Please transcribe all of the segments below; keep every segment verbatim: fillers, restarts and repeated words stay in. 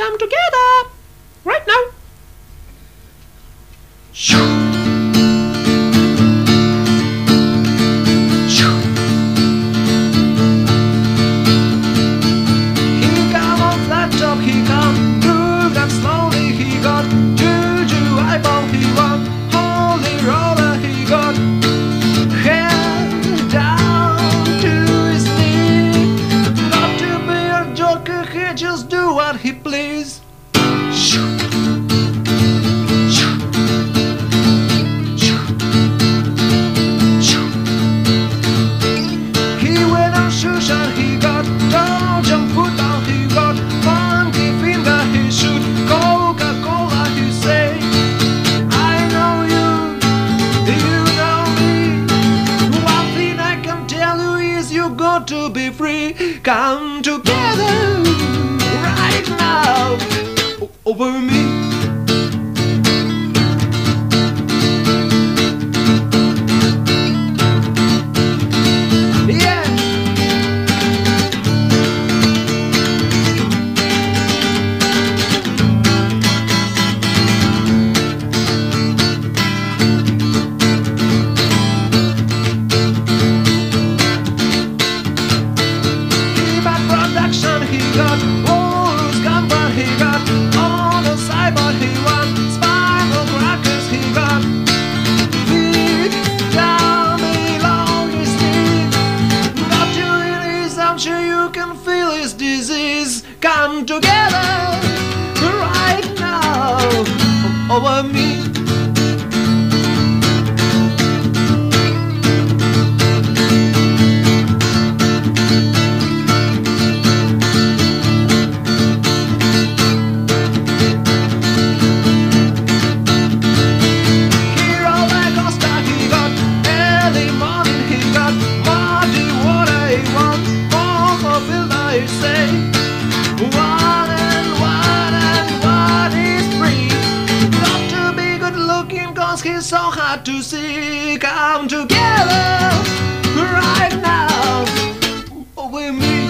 come together right now. He come on flat top, he come, moved and slowly he got, Juju eyeball he won, holy roller he got, head down to his knee, got to be a joker, he just do what he please. He went on shoe shot, he got dodge and foot out, he got funky finger, he shoot Coca-Cola, he say, I know you, you know me. One thing I can tell you is you got to be free. Come together right now o- over me. Yeah. He bad production, he got Walrus Gumbar, he got on the sideboard, he won Spinal Crackers, he got feet down below his knee. Got you in his armchair, you can feel his disease. Come together right now o- over me. Hero like Costa, he got early morning, he got muddy water, he wants more filter, he say, one and one and one is free. Got to be good looking cause he's so hard to see. Come together right now with me.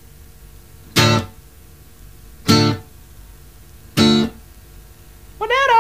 Banana!